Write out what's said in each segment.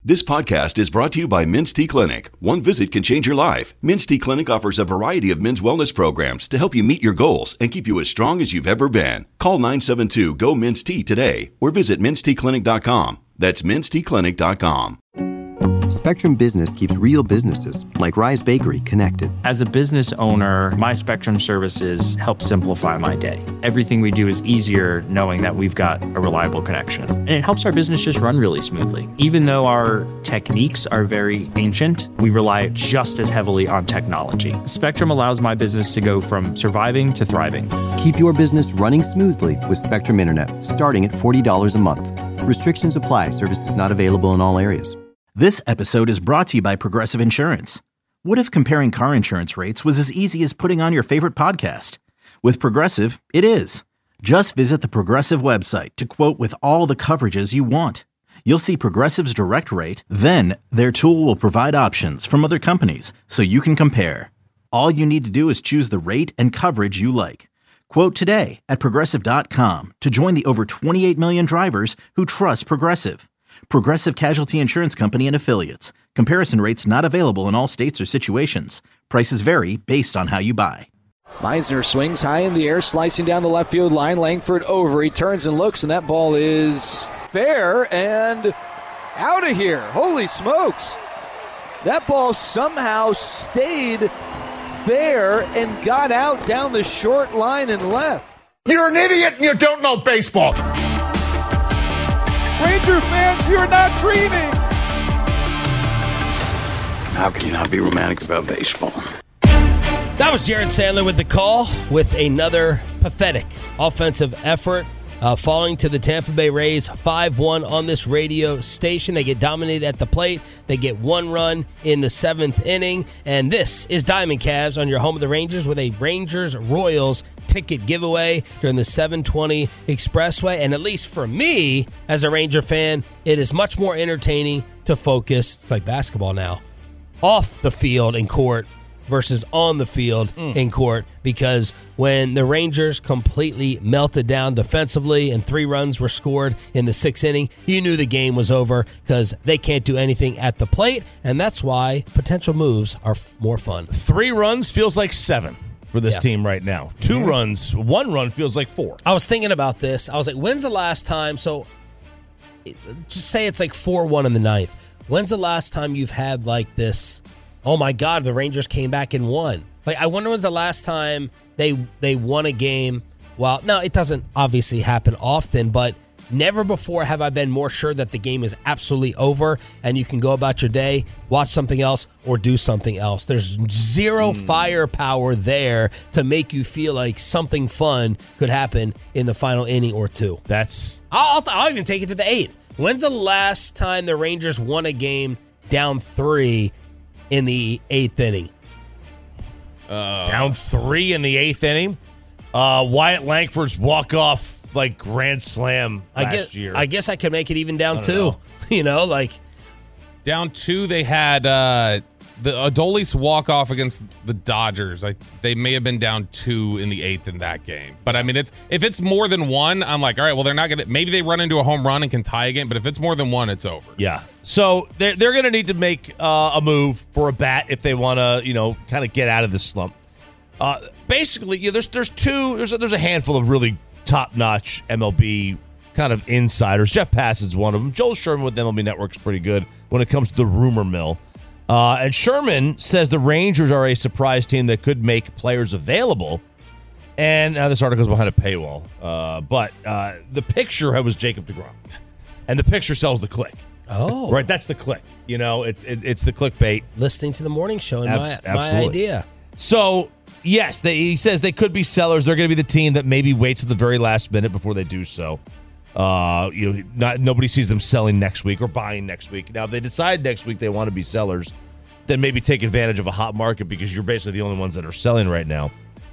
This podcast is brought to you by Men's T Clinic. One visit can change your life. Men's T Clinic offers a variety of men's wellness programs to help you meet your goals and keep you as strong as you've ever been. Call 972-GO-MEN'S-T today or visit menstclinic.com. That's menstclinic.com. Spectrum Business keeps real businesses, like Rise Bakery, connected. As a business owner, my Spectrum services help simplify my day. Everything we do is easier knowing that we've got a reliable connection. And it helps our business just run really smoothly. Even though our techniques are very ancient, we rely just as heavily on technology. Spectrum allows my business to go from surviving to thriving. Keep your business running smoothly with Spectrum Internet, starting at $40 a month. Restrictions apply. Services not available in all areas. This episode is brought to you by Progressive Insurance. What if comparing car insurance rates was as easy as putting on your favorite podcast? With Progressive, it is. Just visit the Progressive website to quote with all the coverages you want. You'll see Progressive's direct rate, then their tool will provide options from other companies so you can compare. All you need to do is choose the rate and coverage you like. Quote today at Progressive.com to join the over 28 million drivers who trust Progressive. Progressive Casualty Insurance Company and Affiliates. Comparison rates not available in all states or situations. Prices vary based on how you buy. Meisner swings high in the air, slicing down the left field line. Langford over. He turns and looks, and that ball is fair and out of here. Holy smokes. That ball somehow stayed fair and got out down the short line and left. You're an idiot and you don't know baseball. Ranger fans, you are not dreaming. How can you not be romantic about baseball? That was Jared Sandler with the call with another pathetic offensive effort, falling to the Tampa Bay Rays 5-1 on this radio station. They get dominated at the plate. They get one run in the seventh inning. And this is Diamond Cavs on your home of the Rangers with a Rangers-Royals ticket giveaway during the 720 Expressway. And at least for me, as a Ranger fan, it is much more entertaining to focus, it's like basketball now, off the field in court versus on the field in court, because when the Rangers completely melted down defensively and 3 runs were scored in the 6th inning, you knew the game was over because they can't do anything at the plate, and that's why potential moves are more fun. 3 runs feels like 7 for this team right now. 2 runs, 1 run feels like 4. I was thinking about this. I was like, when's the last time, so just say it's like 4-1 in the 9th. When's the last time you've had like this, oh my God, the Rangers came back and won? Like, I wonder when's the last time they won a game. Well, no, it doesn't obviously happen often, but never before have I been more sure that the game is absolutely over and you can go about your day, watch something else, or do something else. There's zero firepower there to make you feel like something fun could happen in the final inning or 2. I'll even take it to the 8th. When's the last time the Rangers won a game down 3 in the 8th inning? Down 3 in the 8th inning? Wyatt Langford's walk-off like grand slam last year. I guess I could make it even down 2. You know, like down 2. They had the Adolis walk-off against the Dodgers. They may have been down 2 in the 8th in that game. But I mean, if it's more than 1, I'm like, all right, well, they're not gonna. Maybe they run into a home run and can tie again. But if it's more than 1, it's over. Yeah. So they're going to need to make a move for a bat if they want to, kind of get out of this slump. Basically, there's a handful of really top-notch MLB kind of insiders. Jeff Passan's one of them. Joel Sherman with MLB Network's pretty good when it comes to the rumor mill. And Sherman says the Rangers are a surprise team that could make players available. And this article's behind a paywall. But the picture was Jacob deGrom. And the picture sells the click. Oh. Right, that's the click. It's the clickbait. Listening to the morning show and my idea. So, yes, he says they could be sellers. They're going to be the team that maybe waits at the very last minute before they do so. Nobody sees them selling next week or buying next week. Now, if they decide next week they want to be sellers, then maybe take advantage of a hot market because you're basically the only ones that are selling right now.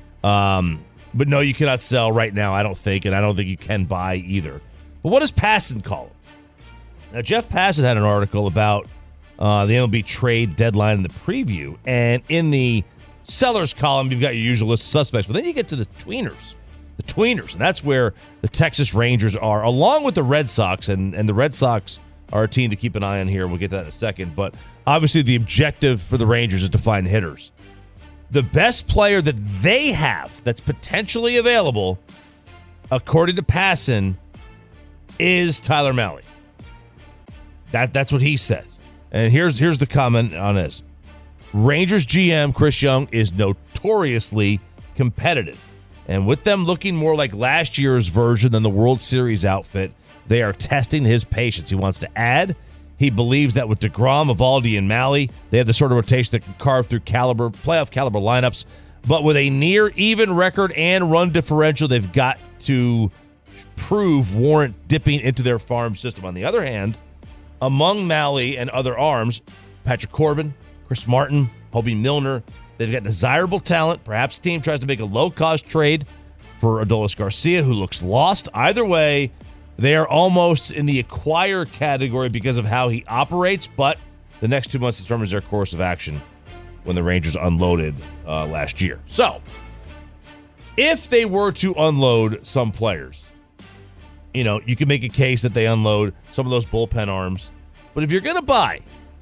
But no, you cannot sell right now, I don't think, and I don't think you can buy either. But what does Passan call it? Now, Jeff Passan had an article about the MLB trade deadline in the preview, and in the sellers column, you've got your usual list of suspects, but then you get to the tweeners. And that's where the Texas Rangers are, along with the Red Sox, and the Red Sox are a team to keep an eye on here. We'll get to that in a second. But obviously the objective for the Rangers is to find hitters. The best player that they have that's potentially available, according to Passan, is Tyler Mahle. That's what he says. And here's the comment on this. Rangers GM Chris Young is notoriously competitive. And with them looking more like last year's version than the World Series outfit, they are testing his patience. He wants to add. He believes that with DeGrom, Eovaldi, and Mahle, they have the sort of rotation that can carve through playoff caliber lineups. But with a near even record and run differential, they've got to prove warrant dipping into their farm system. On the other hand, among Mahle and other arms, Patrick Corbin, Chris Martin, Hobie Milner, they've got desirable talent. Perhaps the team tries to make a low-cost trade for Adolis Garcia, who looks lost. Either way, they are almost in the acquire category because of how he operates, but the next 2 months determines their course of action when the Rangers unloaded last year. So, if they were to unload some players, you can make a case that they unload some of those bullpen arms. But if you're going to buy,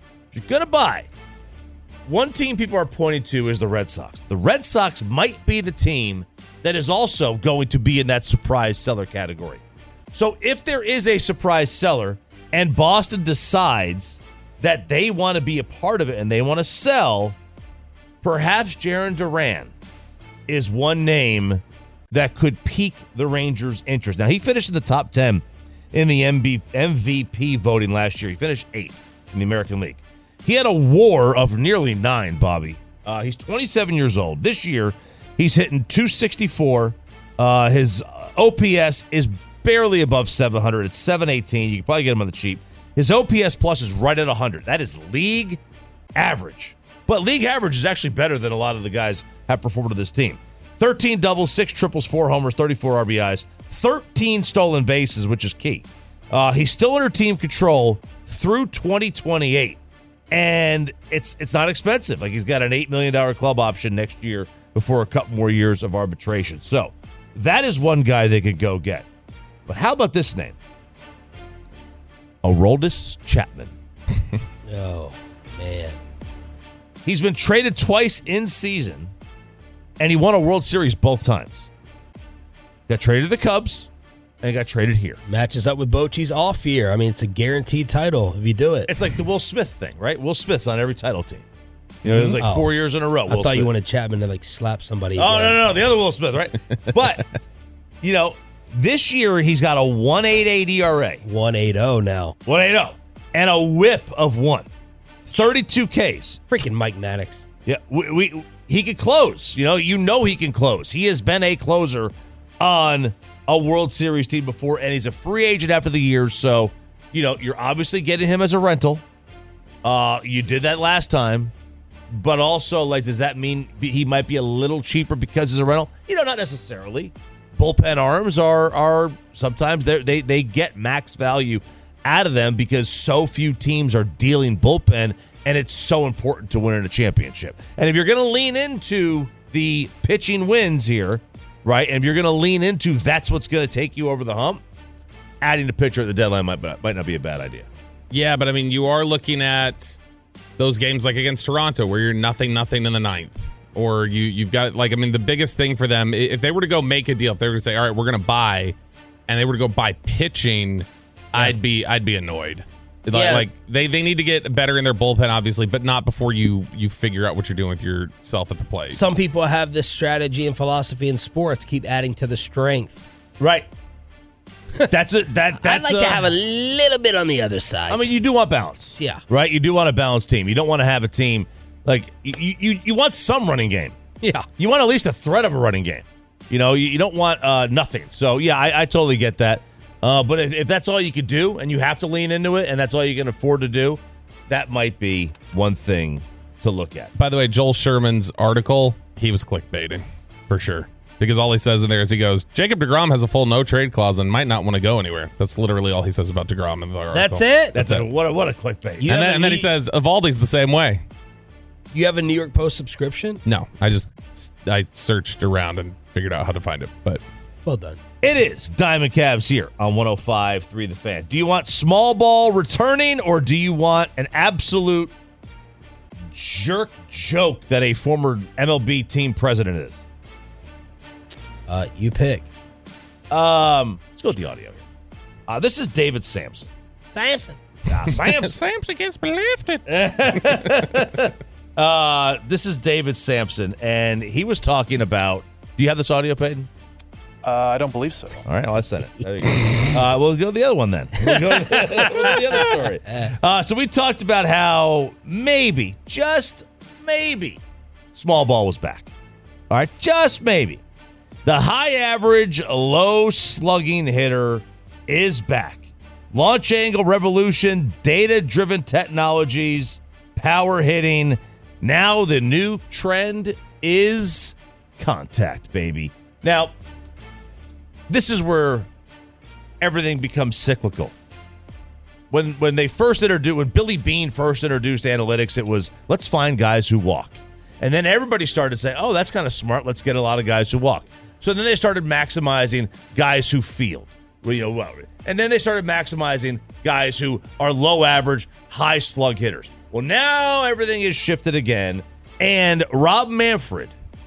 one team people are pointing to is the Red Sox. The Red Sox might be the team that is also going to be in that surprise seller category. So if there is a surprise seller and Boston decides that they want to be a part of it and they want to sell, perhaps Jarren Duran is one name that could pique the Rangers' interest. Now, he finished in the top 10 in the MVP voting last year. He finished 8th in the American League. He had a WAR of nearly 9, Bobby. He's 27 years old. This year, he's hitting .264. His OPS is barely above 700. It's 718. You can probably get him on the cheap. His OPS plus is right at 100. That is league average. But league average is actually better than a lot of the guys have performed with this team. 13 doubles, 6 triples, 4 homers, 34 RBIs, 13 stolen bases, which is key. He's still under team control through 2028. And it's not expensive. Like, he's got an $8 million club option next year before a couple more years of arbitration. So that is one guy they could go get. But how about this name? Aroldis Chapman. Oh, man. He's been traded twice in season, and he won a World Series both times. Got traded to the Cubs, and he got traded here. Matches up with Bochy's off year. I mean, it's a guaranteed title if you do it. It's like the Will Smith thing, right? Will Smith's on every title team. It was like 4 years in a row. I thought you wanted Chapman to slap somebody. Oh, no, the other Will Smith, right? But, this year he's got a 1.88 ERA. 1.80 now. 1.80. And a whip of 1. 32 Ks. Freaking Mike Maddox. Yeah, he could close. He can close. He has been a closer on a World Series team before, and he's a free agent after the year. So, you're obviously getting him as a rental. You did that last time. But also, does that mean he might be a little cheaper because he's a rental? Not necessarily. Bullpen arms are sometimes they get max value out of them because so few teams are dealing bullpen, and it's so important to win in a championship. And if you're going to lean into the pitching wins here, right, and if you're going to lean into that's what's going to take you over the hump, adding a pitcher at the deadline might not be a bad idea. Yeah, but I mean, you are looking at those games like against Toronto where you're 0-0 in the ninth. Or you've got, the biggest thing for them, if they were to go make a deal, if they were to say, all right, we're going to buy, and they were to go buy pitching, yeah. I'd be annoyed. Yeah. They need to get better in their bullpen, obviously, but not before you figure out what you're doing with yourself at the plate. Some people have this strategy and philosophy in sports, keep adding to the strength. Right. That's I'd like to have a little bit on the other side. I mean, you do want balance. Yeah. Right? You do want a balanced team. You don't want to have a team you want some running game. Yeah. You want at least a threat of a running game. You don't want nothing. So, yeah, I totally get that. But if that's all you could do and you have to lean into it and that's all you can afford to do, that might be one thing to look at. By the way, Joel Sherman's article, he was clickbaiting for sure. Because all he says in there is he goes, Jacob DeGrom has a full no-trade clause and might not want to go anywhere. That's literally all he says about DeGrom in the article. That's it? That's it. What a clickbait. And then he says, Eovaldi's the same way. You have a New York Post subscription? No, I searched around and figured out how to find it. But well done. It is Diamond Cavs here on 105.3 The Fan. Do you want small ball returning, or do you want an absolute jerk joke that a former MLB team president is? You pick. Let's go with the audio here. This is David Samson. Samson. Samson gets lifted. This is David Samson, and he was talking about. Do you have this audio, Peyton? I don't believe so. All right, I'll send it. There you go. We'll go to the other one then. We'll go to the other story. So we talked about how maybe, just maybe, small ball was back. All right, just maybe. The high average, low slugging hitter is back. Launch angle revolution, data-driven technologies, power hitting. Now the new trend is contact, baby. Now, this is where everything becomes cyclical. When Billy Beane first introduced analytics, it was, let's find guys who walk. And then everybody started saying, oh, that's kind of smart. Let's get a lot of guys who walk. So then they started maximizing guys who field. And then they started maximizing guys who are low average, high slug hitters. Well, now everything is shifted again. And Rob Manfred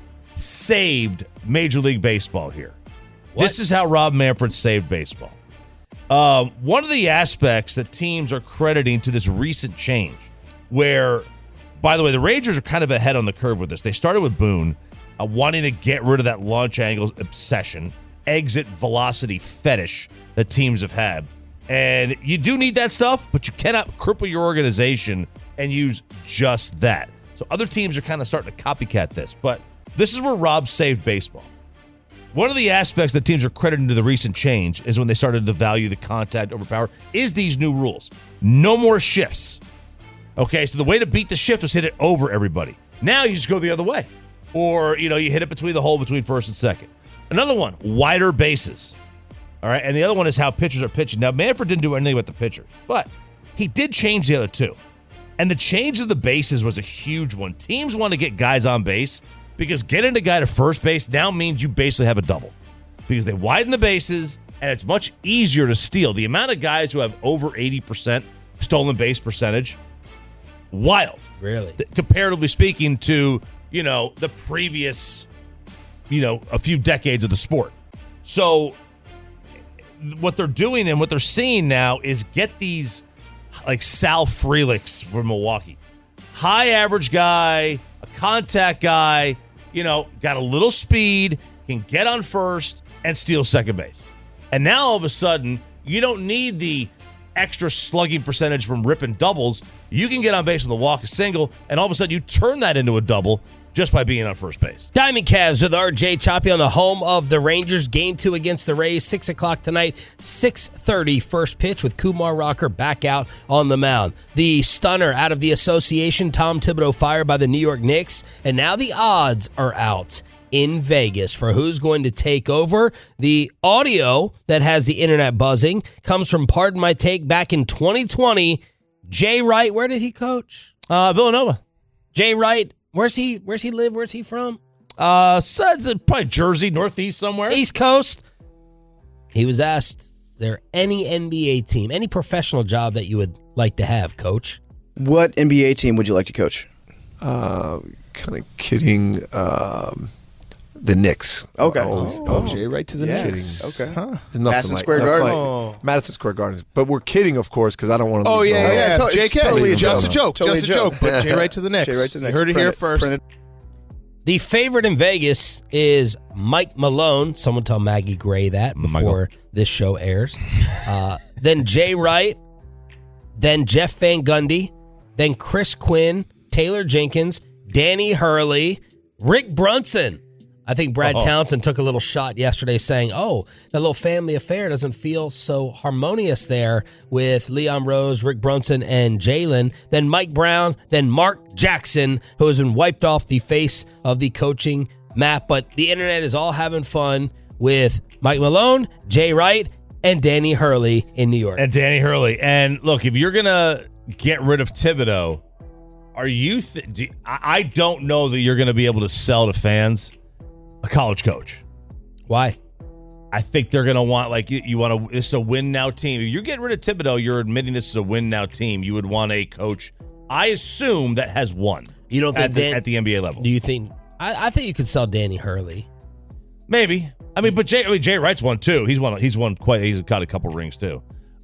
saved Major League Baseball here. What? This is how Rob Manfred saved baseball. One of the aspects that teams are crediting to this recent change, where, by the way, the Rangers are kind of ahead on the curve with this. They started with Boone wanting to get rid of that launch angle obsession, exit velocity fetish that teams have had. And you do need that stuff, but you cannot cripple your organization and use just that. So other teams are kind of starting to copycat this. But this is where Rob saved baseball. One of the aspects that teams are crediting to the recent change is when they started to value the contact over power is these new rules. No more shifts. Okay, so the way to beat the shift was hit it over everybody. Now you just go the other way. Or, you hit it between the hole between first and second. Another one, wider bases. All right, and the other one is how pitchers are pitching. Now, Manfred didn't do anything with the pitchers, but he did change the other two. And the change of the bases was a huge one. Teams want to get guys on base because getting a guy to first base now means you basically have a double because they widen the bases and it's much easier to steal. The amount of guys who have over 80% stolen base percentage, wild. Really? Comparatively speaking to, the previous, a few decades of the sport. So what they're doing and what they're seeing now is get these like Sal Freliks from Milwaukee. High average guy, a contact guy, got a little speed, can get on first and steal second base. And now all of a sudden, you don't need the extra slugging percentage from ripping doubles. You can get on base with a walk, a single, and all of a sudden you turn that into a double just by being on first base. Diamond Cavs with RJ Choppy on the home of the Rangers. Game 2 against the Rays, 6 o'clock tonight, 6:30 first pitch with Kumar Rocker back out on the mound. The stunner out of the association, Tom Thibodeau fired by the New York Knicks, and now the odds are out in Vegas for who's going to take over. The audio that has the internet buzzing comes from Pardon My Take back in 2020. Jay Wright, where did he coach? Villanova. Jay Wright. Where's he live? Where's he from? Probably Jersey, Northeast somewhere. East Coast. He was asked, is there any NBA team, any professional job that you would like to have, Coach? What NBA team would you like to coach? Kind of kidding. The Knicks. Okay. Jay right to the Knicks. Okay. Huh? Madison Square Garden. Madison Square Garden. But we're kidding, of course, because I don't want to. JK. Totally just a joke. Totally just a joke. But Jay right to the Knicks. Jay right to the Knicks. You heard it here first. The favorite in Vegas is Mike Malone. Someone tell Maggie Gray that before this show airs. Then Jay Wright. Then Jeff Van Gundy. Then Chris Quinn. Taylor Jenkins. Danny Hurley. Rick Brunson. I think Brad Townsend took a little shot yesterday saying, that little family affair doesn't feel so harmonious there with Leon Rose, Rick Brunson, and Jalen. Then Mike Brown, then Mark Jackson, who has been wiped off the face of the coaching map. But the internet is all having fun with Mike Malone, Jay Wright, and Danny Hurley in New York. And Danny Hurley. And look, if you're going to get rid of Thibodeau, are you I don't know that you're going to be able to sell to fans a college coach. Why? I think they're going to want, like, you want to, this is a win now team. If you're getting rid of Thibodeau, you're admitting this is a win now team. You would want a coach, I assume, that has won. You don't think at the NBA level? Do you think? I think you could sell Danny Hurley. Maybe. I mean, but Jay Wright's won too. He's got a couple rings too.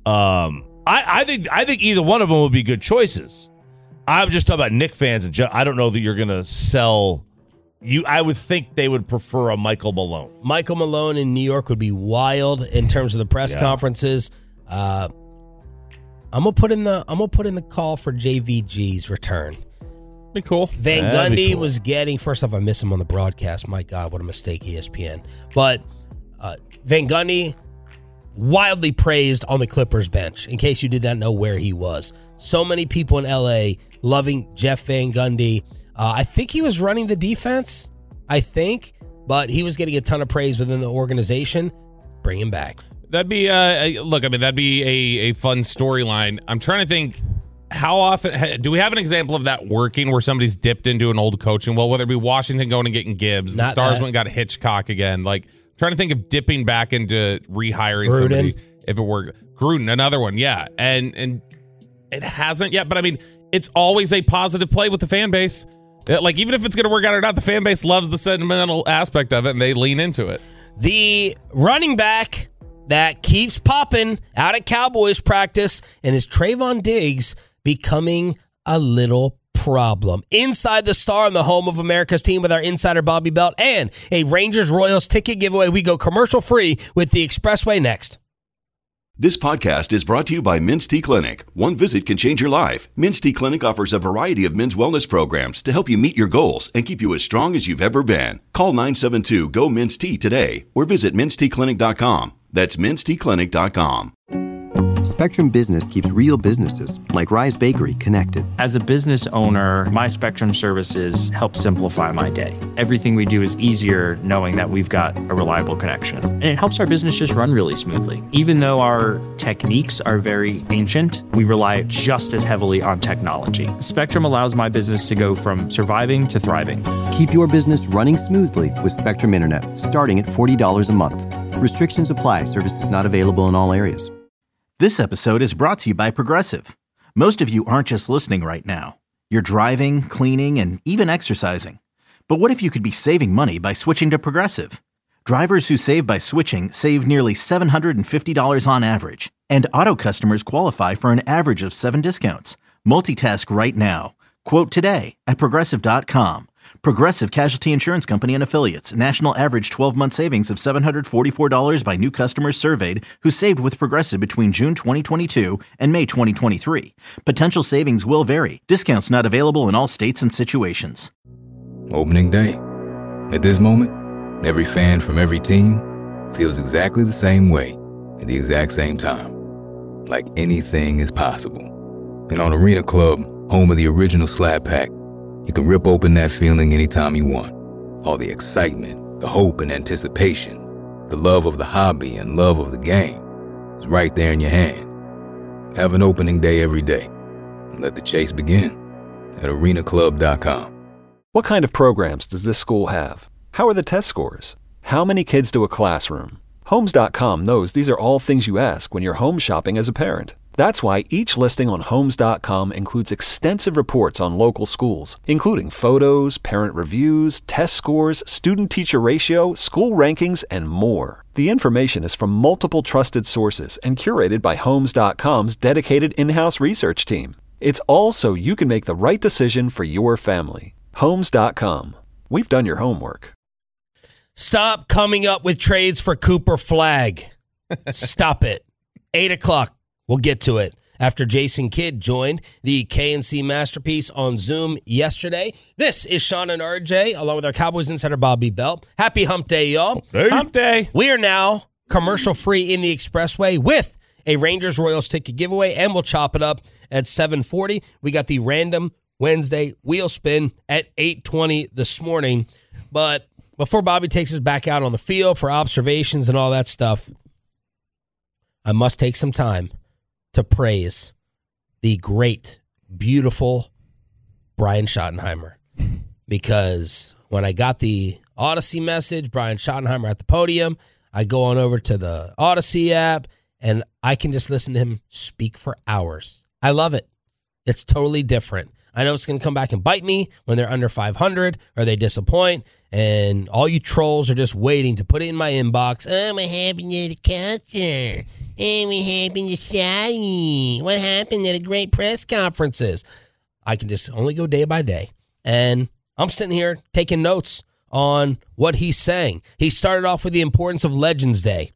I think either one of them would be good choices. I'm just talking about Knick fans, and I don't know that you're going to sell. I would think they would prefer a Michael Malone. Michael Malone in New York would be wild in terms of the press conferences. I'm gonna put in the call for JVG's return. Be cool. Van Gundy was getting, first off, I miss him on the broadcast. My God, what a mistake, ESPN. But Van Gundy, wildly praised on the Clippers bench, in case you did not know where he was. So many people in LA loving Jeff Van Gundy. I think he was running the defense, but he was getting a ton of praise within the organization. Bring him back. That'd be, that'd be a fun storyline. I'm trying to think, how often, do we have an example of that working where somebody's dipped into an old coaching? Well, whether it be Washington going and getting Gibbs, the Stars went and got Hitchcock again. Like, trying to think of dipping back into rehiring somebody if it worked. Gruden, another one, yeah. And it hasn't yet, but I mean, it's always a positive play with the fan base. Like, even if it's going to work out or not, the fan base loves the sentimental aspect of it, and they lean into it. The running back that keeps popping out at Cowboys practice, and is Trayvon Diggs becoming a little problem. Inside the Star in the home of America's team with our insider Bobby Belt and a Rangers-Royals ticket giveaway. We go commercial-free with the Expressway next. This podcast is brought to you by Men's T Clinic. One visit can change your life. Men's T Clinic offers a variety of men's wellness programs to help you meet your goals and keep you as strong as you've ever been. Call 972-GO-MEN'S-T today or visit menstclinic.com. That's menstclinic.com. Spectrum Business keeps real businesses, like Rise Bakery, connected. As a business owner, my Spectrum services help simplify my day. Everything we do is easier knowing that we've got a reliable connection. And it helps our business just run really smoothly. Even though our techniques are very ancient, we rely just as heavily on technology. Spectrum allows my business to go from surviving to thriving. Keep your business running smoothly with Spectrum Internet, starting at $40 a month. Restrictions apply. Services not available in all areas. This episode is brought to you by Progressive. Most of you aren't just listening right now. You're driving, cleaning, and even exercising. But what if you could be saving money by switching to Progressive? Drivers who save by switching save nearly $750 on average. And auto customers qualify for an average of 7 discounts. Multitask right now. Quote today at Progressive.com. Progressive Casualty Insurance Company and Affiliates. National average 12-month savings of $744 by new customers surveyed who saved with Progressive between June 2022 and May 2023. Potential savings will vary. Discounts not available in all states and situations. Opening day. At this moment, every fan from every team feels exactly the same way at the exact same time. Like anything is possible. And on Arena Club, home of the original Slab Pack, you can rip open that feeling anytime you want. All the excitement, the hope and anticipation, the love of the hobby and love of the game is right there in your hand. Have an opening day every day. And let the chase begin at arenaclub.com. What kind of programs does this school have? How are the test scores? How many kids to a classroom? Homes.com knows these are all things you ask when you're home shopping as a parent. That's why each listing on Homes.com includes extensive reports on local schools, including photos, parent reviews, test scores, student-teacher ratio, school rankings, and more. The information is from multiple trusted sources and curated by Homes.com's dedicated in-house research team. It's all so you can make the right decision for your family. Homes.com. We've done your homework. Stop coming up with trades for Cooper Flagg. Stop it. 8 o'clock. We'll get to it after Jason Kidd joined the KNC Masterpiece on Zoom yesterday. This is Sean and RJ, along with our Cowboys insider Bobby Belt. Happy Hump Day, y'all. Hump Day. We are now commercial-free in the Expressway with a Rangers-Royals ticket giveaway, and we'll chop it up at 7:40. We got the random Wednesday wheel spin at 8:20 this morning. But before Bobby takes us back out on the field for observations and all that stuff, I must take some time to praise the great, beautiful Brian Schottenheimer. Because when I got the Odyssey message, Brian Schottenheimer at the podium, I go on over to the Odyssey app, and I can just listen to him speak for hours. I love it. It's totally different. I know it's going to come back and bite me when they're under 500 or they disappoint, and all you trolls are just waiting to put it in my inbox. Oh, what happened to the culture? Oh, what happened to Shotty? What happened to the great press conferences? I can just only go day by day, and I'm sitting here taking notes on what he's saying. He started off with the importance of Legends Day,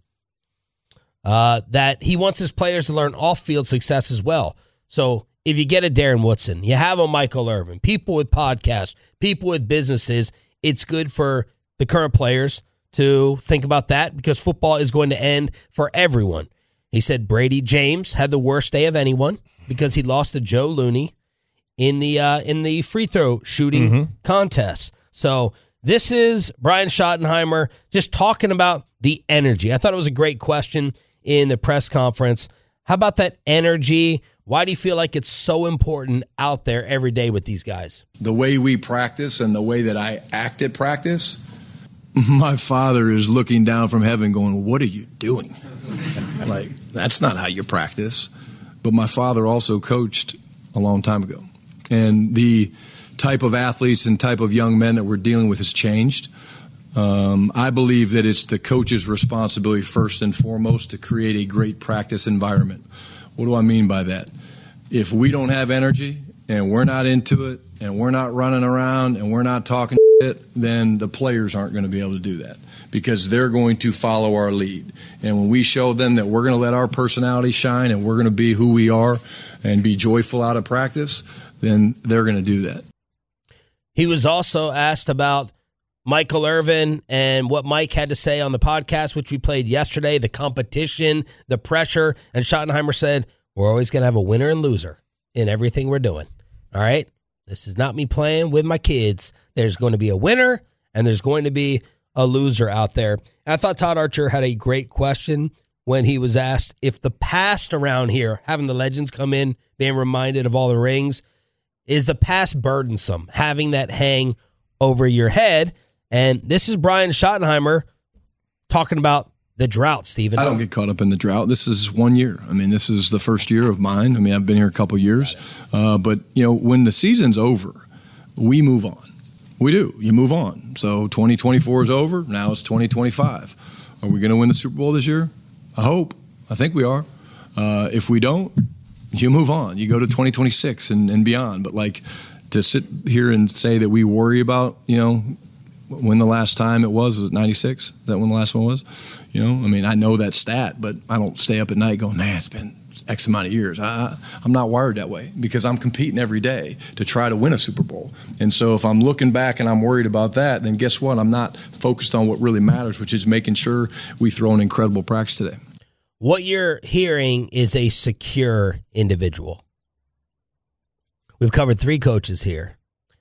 that he wants his players to learn off-field success as well. So if you get a Darren Woodson, you have a Michael Irvin, people with podcasts, people with businesses, it's good for the current players to think about that because football is going to end for everyone. He said Brady James had the worst day of anyone because he lost to Joe Looney in the free throw shooting contest. So this is Brian Schottenheimer just talking about the energy. I thought it was a great question in the press conference. How about that energy? Why do you feel like it's so important out there every day with these guys? The way we practice and the way that I act at practice, my father is looking down from heaven going, what are you doing? Like, that's not how you practice. But my father also coached a long time ago. And the type of athletes and type of young men that we're dealing with has changed. I believe that it's the coach's responsibility first and foremost to create a great practice environment. What do I mean by that? If we don't have energy and we're not into it and we're not running around and we're not talking shit, then the players aren't going to be able to do that because they're going to follow our lead. And when we show them that we're going to let our personality shine and we're going to be who we are and be joyful out of practice, then they're going to do that. He was also asked about Michael Irvin and what Mike had to say on the podcast, which we played yesterday, the competition, the pressure. And Schottenheimer said, we're always going to have a winner and loser in everything we're doing. All right? This is not me playing with my kids. There's going to be a winner and there's going to be a loser out there. And I thought Todd Archer had a great question when he was asked if the past around here, having the legends come in, being reminded of all the rings, is the past burdensome, having that hang over your head? And this is Brian Schottenheimer talking about the drought, Steven. I don't get caught up in the drought. This is 1 year. I mean, this is the first year of mine. I mean, I've been here a couple years. But, you know, when the season's over, we move on. We do. You move on. So 2024 is over. Now it's 2025. Are we going to win the Super Bowl this year? I hope. I think we are. If we don't, you move on. You go to 2026 and beyond. But, like, to sit here and say that we worry about, you know, when the last time it was it 96? Is that when the last one was? You know, I mean, I know that stat, but I don't stay up at night going, man, it's been X amount of years. I'm not wired that way because I'm competing every day to try to win a Super Bowl. And so if I'm looking back and I'm worried about that, then guess what? I'm not focused on what really matters, which is making sure we throw an incredible practice today. What you're hearing is a secure individual. We've covered 3 coaches here.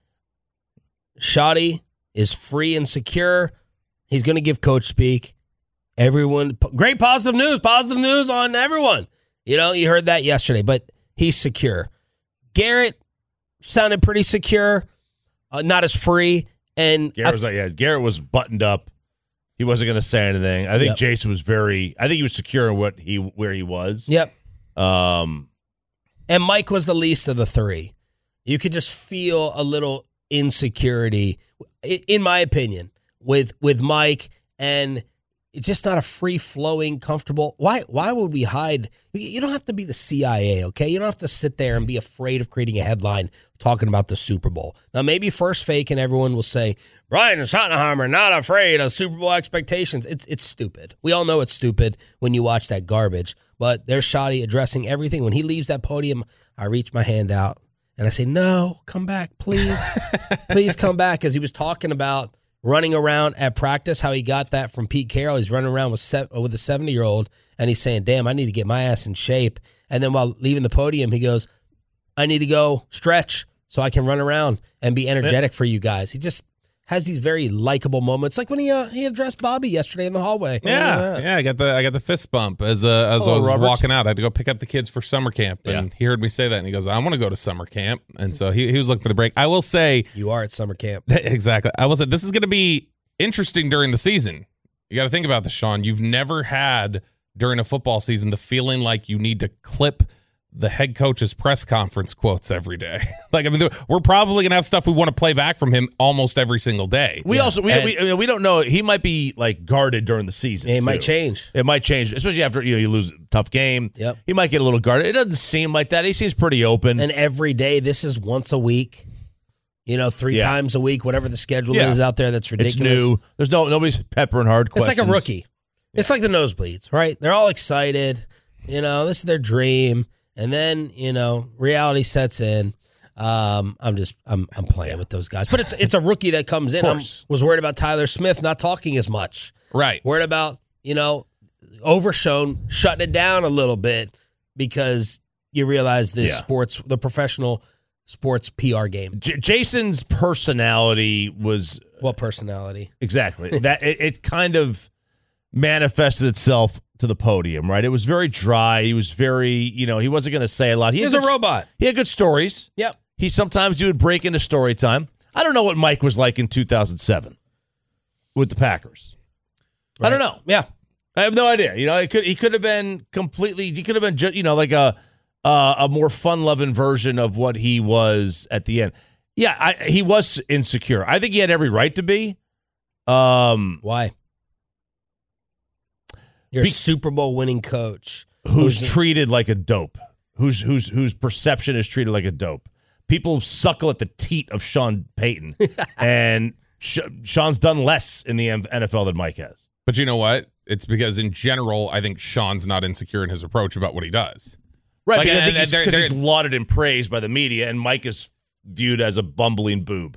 Shotty is free and secure. He's going to give coach speak. Everyone, great positive news on everyone. You know, you heard that yesterday, but he's secure. Garrett sounded pretty secure, not as free. And Garrett was buttoned up. He wasn't going to say anything. I think Jason was I think he was secure in where he was. Yep. And Mike was the least of the 3. You could just feel a little insecurity, in my opinion, with Mike, and it's just not a free-flowing, comfortable. Why would we hide? You don't have to be the CIA, okay? You don't have to sit there and be afraid of creating a headline talking about the Super Bowl. Now, maybe First Fake and everyone will say, Brian Schottenheimer not afraid of Super Bowl expectations. It's stupid. We all know it's stupid when you watch that garbage, but there's Shotty addressing everything. When he leaves that podium, I reach my hand out, and I say, no, come back, please. Please come back, because he was talking about running around at practice, how he got that from Pete Carroll. He's running around with a 70-year-old, and he's saying, damn, I need to get my ass in shape. And then while leaving the podium, he goes, I need to go stretch so I can run around and be energetic for you guys. He just has these very likable moments, like when he addressed Bobby yesterday in the hallway. Yeah, I got the fist bump as I was walking out. I had to go pick up the kids for summer camp, and he heard me say that, and he goes, I want to go to summer camp. And so he was looking for the break. I will say... You are at summer camp. Exactly. I will say this is going to be interesting during the season You got to think about this, Sean. You've never had during a football season the feeling like you need to clip the head coach's press conference quotes every day. Like, I mean, we're probably going to have stuff we want to play back from him almost every single day. We don't know. He might be like guarded during the season. Yeah, it might change. It might change, especially after you lose a tough game. Yep. He might get a little guarded. It doesn't seem like that. He seems pretty open. And every day, this is once a week. 3 times a week, whatever the schedule is out there. That's ridiculous. It's new. There's nobody's peppering hard questions. It's like a rookie. It's like the nosebleeds, right? They're all excited. This is their dream. And then, reality sets in. I'm playing with those guys. But it's a rookie that comes in. I was worried about Tyler Smith not talking as much. Right. Worried about, Overshown shutting it down a little bit because you realize the professional sports PR game. Jason's personality was... What personality? Exactly. That it kind of manifested itself to the podium, right? It was very dry. He was very, he wasn't going to say a lot. He was a robot. He had good stories. Yep. Sometimes he would break into story time. I don't know what Mike was like in 2007 with the Packers. Right. I don't know. Yeah. I have no idea. He could have been completely, like a more fun-loving version of what he was at the end. Yeah, he was insecure. I think he had every right to be. Why? You're a Super Bowl winning coach who's treated like a dope, whose perception is treated like a dope. People suckle at the teat of Sean Payton, and Sean's done less in the NFL than Mike has. But you know what? It's because in general, I think Sean's not insecure in his approach about what he does. Right, I think because he's lauded and praised by the media, and Mike is viewed as a bumbling boob.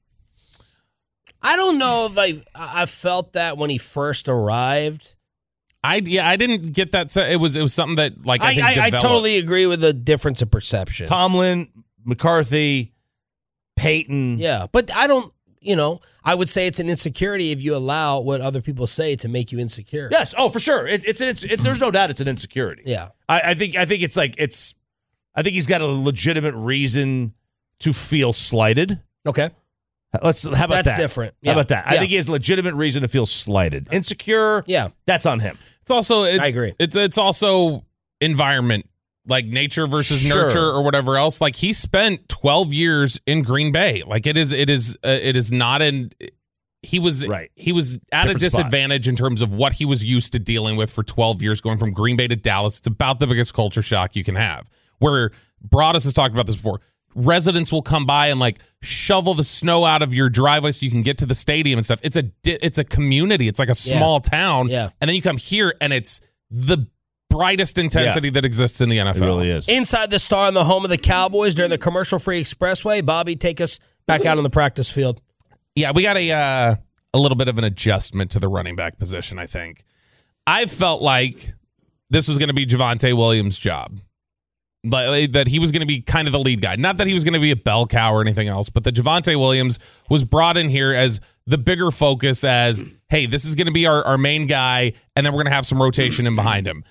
I don't know if I felt that when he first arrived. I didn't get that. It was something that I totally agree with the difference of perception. Tomlin, McCarthy, Peyton. Yeah, but I don't. I would say it's an insecurity if you allow what other people say to make you insecure. Yes, for sure. There's no doubt it's an insecurity. Yeah, I think I think he's got a legitimate reason to feel slighted. Okay. How about that? That's different. Yeah. How about that? I think he has legitimate reason to feel slighted. Insecure, that's on him. It's also I agree. It's also environment, like nature versus nurture or whatever else. Like he spent 12 years in Green Bay. Like it is not in he was at a disadvantage in terms of what he was used to dealing with for 12 years going from Green Bay to Dallas. It's about the biggest culture shock you can have. Where Broadus has talked about this before. Residents will come by and shovel the snow out of your driveway so you can get to the stadium and stuff. It's a community. It's like a small town. Yeah. And then you come here and it's the brightest intensity that exists in the NFL. It really is. Inside the Star in the home of the Cowboys during the commercial-free expressway. Bobby, take us back out on the practice field. Yeah, we got a little bit of an adjustment to the running back position, I think. I felt like this was going to be Javonte Williams' job. That he was going to be kind of the lead guy. Not that he was going to be a bell cow or anything else, but that Javonte Williams was brought in here as the bigger focus as, hey, this is going to be our main guy, and then we're going to have some rotation in behind him.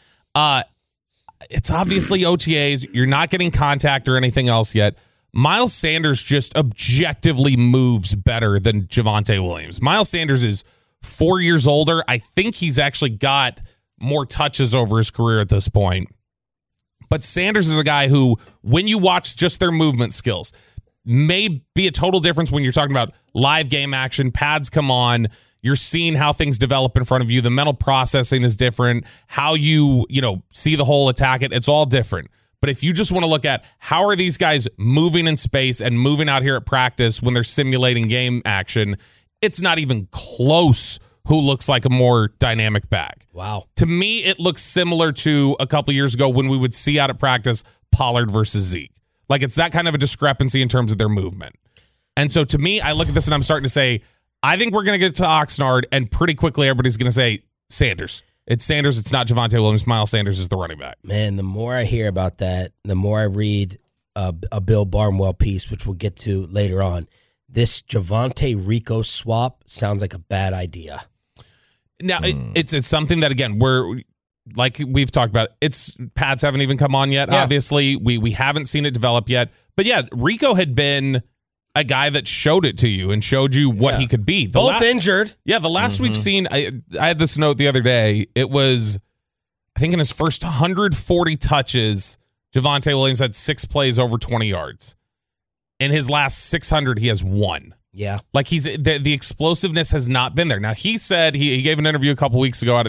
It's obviously OTAs. You're not getting contact or anything else yet. Miles Sanders just objectively moves better than Javonte Williams. Miles Sanders is 4 years older. I think he's actually got more touches over his career at this point. But Sanders is a guy who, when you watch just their movement skills, may be a total difference when you're talking about live game action, pads come on, you're seeing how things develop in front of you, the mental processing is different, how you see the whole attack it, it's all different. But if you just want to look at how are these guys moving in space and moving out here at practice when they're simulating game action, it's not even close who looks like a more dynamic back. Wow. To me, it looks similar to a couple years ago when we would see out at practice Pollard versus Zeke. Like it's that kind of a discrepancy in terms of their movement. And so to me, I look at this and I'm starting to say, I think we're going to get to Oxnard and pretty quickly everybody's going to say Sanders. It's Sanders. It's not Javonte Williams. Miles Sanders is the running back. Man, the more I hear about that, the more I read a Bill Barnwell piece, which we'll get to later on. This Javonte Rico swap sounds like a bad idea. Now, it's something that, again, we're like we've talked about. It's pads haven't even come on yet, obviously. We haven't seen it develop yet. But, yeah, Rico had been a guy that showed it to you and showed you what he could be. Both injured. Yeah, the last we've seen, I had this note the other day. It was, I think in his first 140 touches, Javonte Williams had 6 plays over 20 yards. In his last 600, he has 1. Yeah. Like the explosiveness has not been there. Now, he said, he gave an interview a couple weeks ago at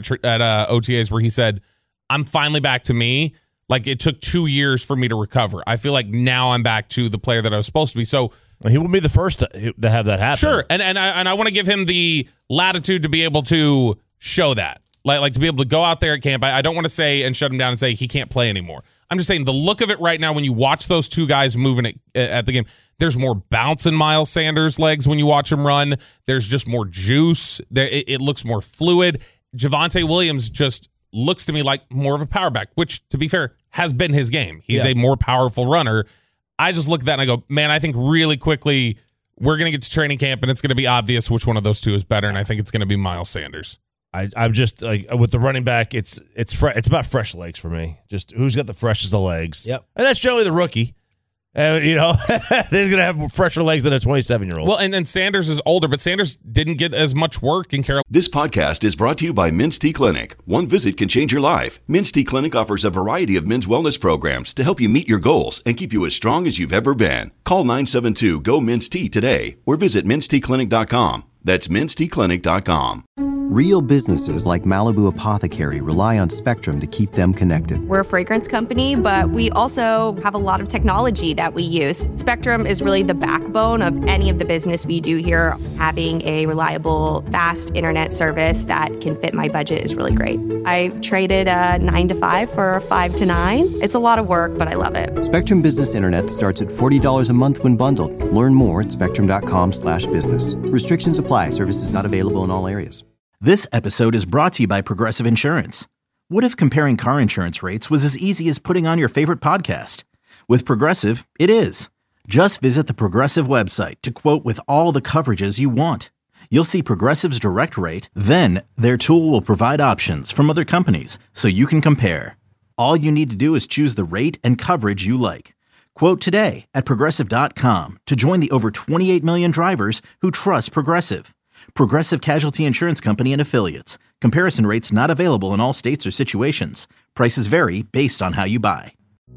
OTAs where he said, I'm finally back to me. Like, it took 2 years for me to recover. I feel like now I'm back to the player that I was supposed to be. So he will be the first to have that happen. Sure, and I want to give him the latitude to be able to show that. Like to be able to go out there at camp. I don't want to say and shut him down and say he can't play anymore. I'm just saying the look of it right now when you watch those two guys moving it at the game, there's more bounce in Miles Sanders' legs when you watch him run. There's just more juice. It looks more fluid. Javonte Williams just looks to me like more of a power back, which, to be fair, has been his game. He's a more powerful runner. I just look at that and I go, man, I think really quickly we're going to get to training camp and it's going to be obvious which one of those two is better, and I think it's going to be Miles Sanders. I'm just like with the running back, it's about fresh legs for me. Just who's got the freshest of legs. Yep. And that's generally the rookie. And, they're going to have fresher legs than a 27-year-old. Well, and Sanders is older, but Sanders didn't get as much work in Carolina. This podcast is brought to you by Men's T Clinic. One visit can change your life. Men's T Clinic offers a variety of men's wellness programs to help you meet your goals and keep you as strong as you've ever been. Call 972-GO-MEN'S-T today or visit menstclinic.com. That's menstclinic.com. Real businesses like Malibu Apothecary rely on Spectrum to keep them connected. We're a fragrance company, but we also have a lot of technology that we use. Spectrum is really the backbone of any of the business we do here. Having a reliable, fast internet service that can fit my budget is really great. I traded a 9 to 5 for a 5 to 9. It's a lot of work, but I love it. Spectrum Business Internet starts at $40 a month when bundled. Learn more at spectrum.com/business. Restrictions apply. Services not available in all areas. This episode is brought to you by Progressive Insurance. What if comparing car insurance rates was as easy as putting on your favorite podcast? With Progressive, it is. Just visit the Progressive website to quote with all the coverages you want. You'll see Progressive's direct rate, then their tool will provide options from other companies so you can compare. All you need to do is choose the rate and coverage you like. Quote today at Progressive.com to join the over 28 million drivers who trust Progressive. Progressive Casualty Insurance Company and Affiliates. Comparison rates not available in all states or situations. Prices vary based on how you buy.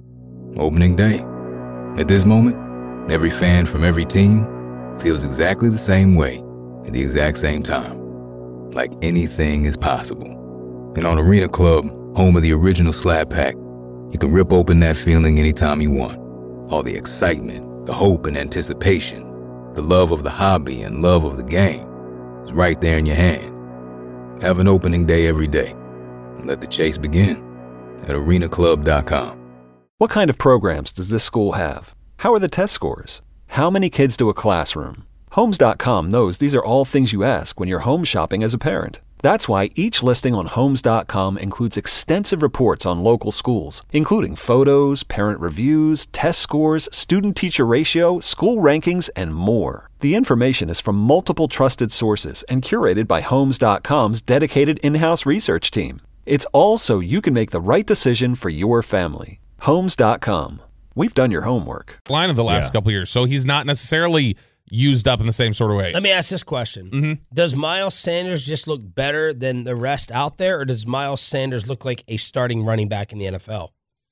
Opening day. At this moment, every fan from every team feels exactly the same way at the exact same time. Like anything is possible. And on Arena Club, home of the original Slab Pack, you can rip open that feeling anytime you want. All the excitement, the hope and anticipation, the love of the hobby and love of the game. It's right there in your hand. Have an opening day every day. And let the chase begin at arenaclub.com. What kind of programs does this school have? How are the test scores? How many kids do a classroom? Homes.com knows these are all things you ask when you're home shopping as a parent. That's why each listing on Homes.com includes extensive reports on local schools, including photos, parent reviews, test scores, student-teacher ratio, school rankings, and more. The information is from multiple trusted sources and curated by Homes.com's dedicated in-house research team. It's all so you can make the right decision for your family. Homes.com. We've done your homework. Line of the last couple years, so he's not necessarily used up in the same sort of way. Let me ask this question. Mm-hmm. Does Miles Sanders just look better than the rest out there, or does Miles Sanders look like a starting running back in the NFL?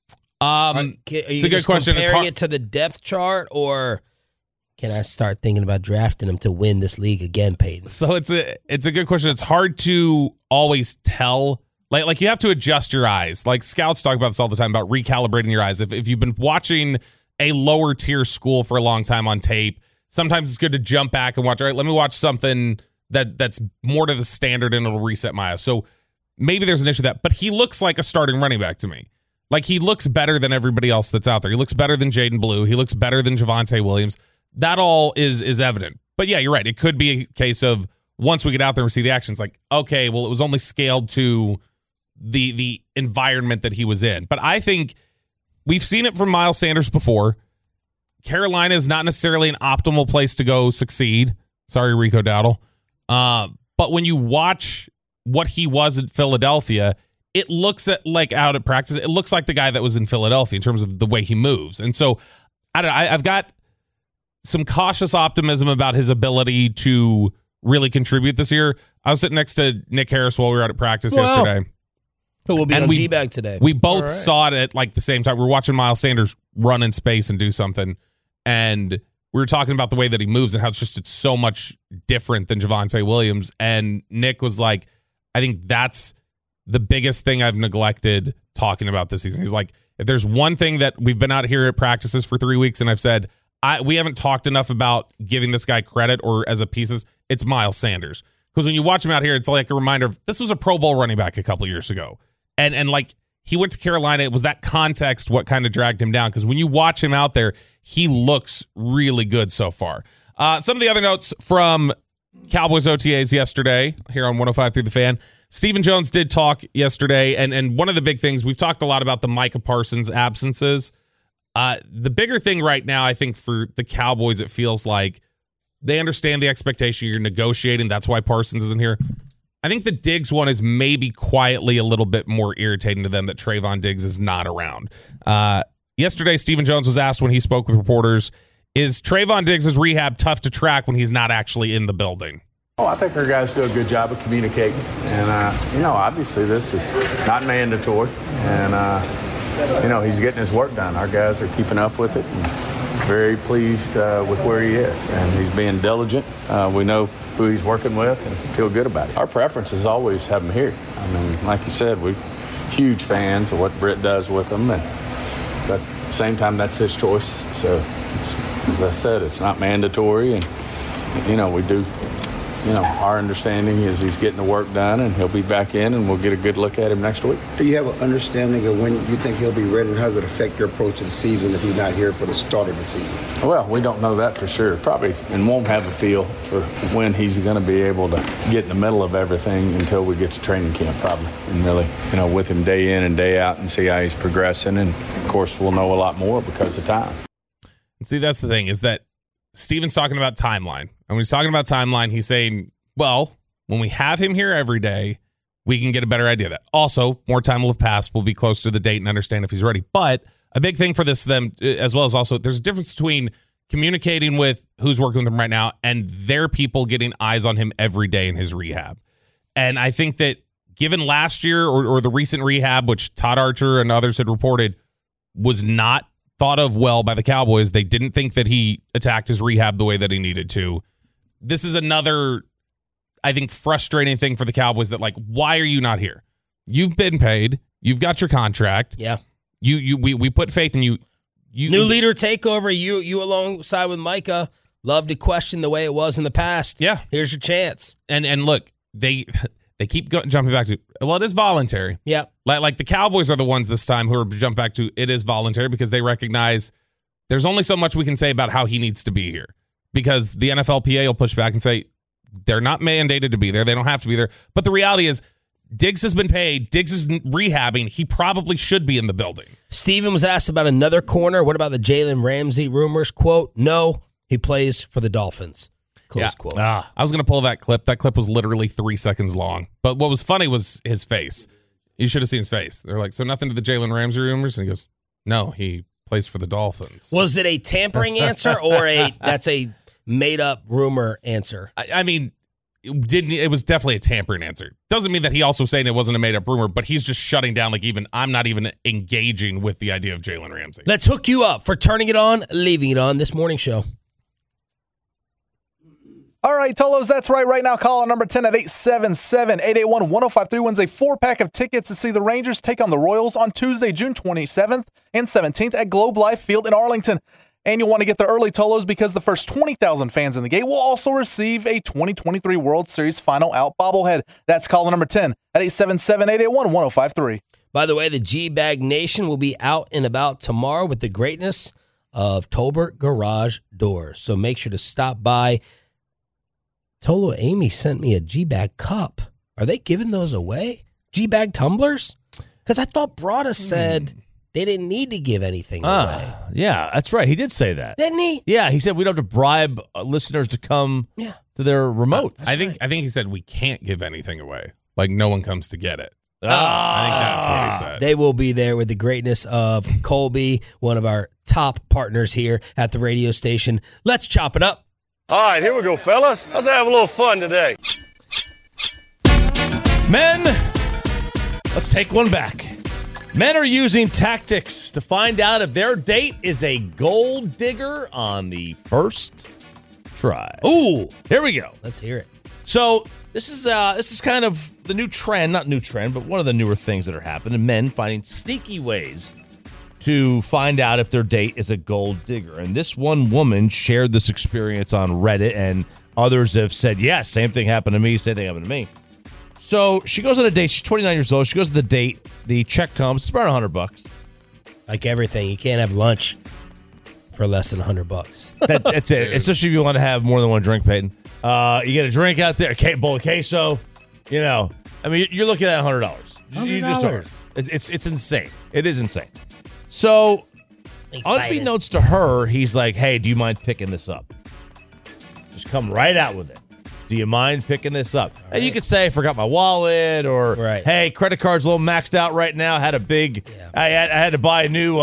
It's a good question. Comparing it to the depth chart, or can I start thinking about drafting him to win this league again, Peyton? So it's a good question. It's hard to always tell. Like you have to adjust your eyes. Like scouts talk about this all the time about recalibrating your eyes. If you've been watching a lower tier school for a long time on tape, sometimes it's good to jump back and watch, all right, let me watch something that's more to the standard and it'll reset my eyes. So maybe there's an issue with that. But he looks like a starting running back to me. Like he looks better than everybody else that's out there. He looks better than Jaden Blue. He looks better than Javonte Williams. That all is evident. But yeah, you're right. It could be a case of once we get out there and see the actions, like, okay, well, it was only scaled to the environment that he was in. But I think we've seen it from Miles Sanders before. Carolina is not necessarily an optimal place to go succeed. Sorry, Rico Dowdle. But when you watch what he was in Philadelphia, it looks like out at practice, it looks like the guy that was in Philadelphia in terms of the way he moves. And so I don't know, I've got some cautious optimism about his ability to really contribute this year. I was sitting next to Nick Harris while we were out at practice yesterday. Who will be on G-Bag today. We both saw it at like the same time. We were watching Miles Sanders run in space and do something, and we were talking about the way that he moves and how it's so much different than Javonte Williams. And Nick was like, I think that's the biggest thing I've neglected talking about this season. He's like, if there's one thing that we've been out here at practices for 3 weeks and I've said, we haven't talked enough about giving this guy credit or as a piece of this, it's Miles Sanders. Because when you watch him out here, it's like a reminder of this was a Pro Bowl running back a couple years ago. And like he went to Carolina, it was that context what kind of dragged him down. Because when you watch him out there, he looks really good so far. Some of the other notes from Cowboys OTAs yesterday here on 105 through the Fan. Stephen Jones did talk yesterday, and one of the big things, we've talked a lot about the Micah Parsons absences. The bigger thing right now, I think, for the Cowboys, it feels like they understand the expectation. You're negotiating. That's why Parsons isn't here. I think the Diggs one is maybe quietly a little bit more irritating to them that Trayvon Diggs is not around. Yesterday, Stephen Jones was asked when he spoke with reporters, is Trayvon Diggs' rehab tough to track when he's not actually in the building? Oh, I think our guys do a good job of communicating. And, obviously this is not mandatory. And, he's getting his work done. Our guys are keeping up with it. And very pleased with where he is. And he's being diligent. We know who he's working with and feel good about it. Our preference is always have him here. I mean, like you said, we're huge fans of what Britt does with them. But at the same time, that's his choice. So, as I said, it's not mandatory. And, we do. Our understanding is he's getting the work done, and he'll be back in, and we'll get a good look at him next week. Do you have an understanding of when you think he'll be ready, and how does it affect your approach to the season if he's not here for the start of the season? Well, we don't know that for sure. Probably, and won't have a feel for when he's going to be able to get in the middle of everything until we get to training camp, probably. And really, with him day in and day out and see how he's progressing. And, of course, we'll know a lot more because of time. And see, that's the thing, is that Steven's talking about timeline. And when he's talking about timeline, he's saying, well, when we have him here every day, we can get a better idea of that. Also, more time will have passed. We'll be close to the date and understand if he's ready. But a big thing for this, them, as well as also, there's a difference between communicating with who's working with him right now and their people getting eyes on him every day in his rehab. And I think that given last year or the recent rehab, which Todd Archer and others had reported, was not thought of well by the Cowboys. They didn't think that he attacked his rehab the way that he needed to. This is another, I think, frustrating thing for the Cowboys that, like, why are you not here? You've been paid. You've got your contract. Yeah. We put faith in you. New leader takeover. You alongside with Micah. Love to question the way it was in the past. Yeah. Here's your chance. And look, they keep jumping back to, well, it is voluntary. Yeah. Like the Cowboys are the ones this time who are jump back to it is voluntary because they recognize there's only so much we can say about how he needs to be here. Because the NFLPA will push back and say they're not mandated to be there. They don't have to be there. But the reality is Diggs has been paid. Diggs is rehabbing. He probably should be in the building. Steven was asked about another corner. What about the Jalen Ramsey rumors? Quote, no, he plays for the Dolphins. Close quote. I was going to pull that clip. That clip was literally 3 seconds long. But what was funny was his face. You should have seen his face. They're like, so nothing to the Jalen Ramsey rumors? And he goes, no, he plays for the Dolphins. Was it a tampering answer or that's a made-up rumor answer? I mean, it was definitely a tampering answer. Doesn't mean that he also saying it wasn't a made-up rumor, but he's just shutting down, like, even I'm not even engaging with the idea of Jalen Ramsey. Let's hook you up for turning it on, leaving it on this morning show. All right, Tolos, that's right. Right now, call number 10 at 877-881-1053 wins a 4-pack of tickets to see the Rangers take on the Royals on Tuesday, June 27th and 17th at Globe Life Field in Arlington. And you'll want to get there early, Tolos, because the first 20,000 fans in the gate will also receive a 2023 World Series Final Out bobblehead. That's call number 10 at 877-881-1053. By the way, the G-Bag Nation will be out and about tomorrow with the greatness of Tolbert Garage Doors. So make sure to stop by. Tolo, Amy sent me a G-Bag cup. Are they giving those away? G-Bag tumblers? Because I thought Brada said they didn't need to give anything away. Yeah, that's right. He did say that. Didn't he? Yeah, he said we don't have to bribe listeners to come to their remotes. I think he said we can't give anything away. Like, no one comes to get it. I think that's what he said. They will be there with the greatness of Colby, one of our top partners here at the radio station. Let's chop it up. All right, here we go, fellas. Let's have a little fun today. Men, let's take one back. Men are using tactics to find out if their date is a gold digger on the first try. Ooh, here we go. Let's hear it. So this is kind of the new trend, not new trend, but one of the newer things that are happening. Men finding sneaky ways to find out if their date is a gold digger. And this one woman shared this experience on Reddit, and others have said, yes, same thing happened to me, same thing happened to me. So she goes on a date. She's 29 years old. She goes to the date. The check comes. It's about $100. Like everything, you can't have lunch for less than $100. That's it. Especially if you want to have more than one drink, Peyton. You get a drink out there, a bowl of queso. You know, I mean, you're looking at $100. You just are. It's insane. It is insane. So, unbeknownst to her, he's like, "Hey, do you mind picking this up? Just come right out with it. Do you mind picking this up?" Right. And you could say, "I forgot my wallet," or "Hey, credit card's a little maxed out right now. Had a big, I had to buy a new."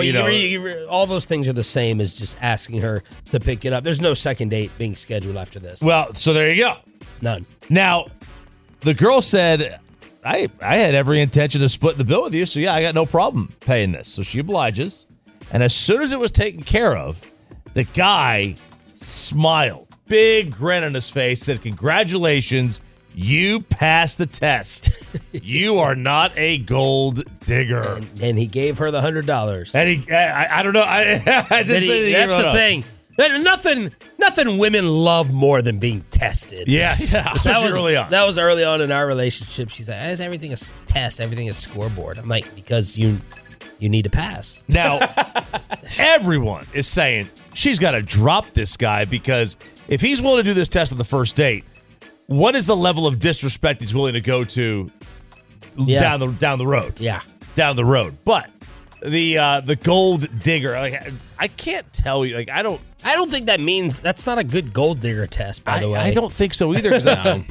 All those things are the same as just asking her to pick it up. There's no second date being scheduled after this. Well, so there you go. None. Now, the girl said, I had every intention of splitting the bill with you, so yeah, I got no problem paying this. So she obliges. And as soon as it was taken care of, the guy smiled. Big grin on his face, said, "Congratulations, you passed the test. You are not a gold digger." And he gave her the $100. And I don't know. I didn't say that. That's the thing. Nothing women love more than being tested. Yes, especially early on. That was early on in our relationship. She's like, "Is everything a test? Everything is scoreboard?" I'm like, "Because you need to pass." Now, everyone is saying she's got to drop this guy, because if he's willing to do this test on the first date, what is the level of disrespect he's willing to go to down the road? Yeah, down the road. But the gold digger, like, I can't tell you. Like, I don't think that means that's not a good gold digger test. By the way, I don't think so either. 'Cause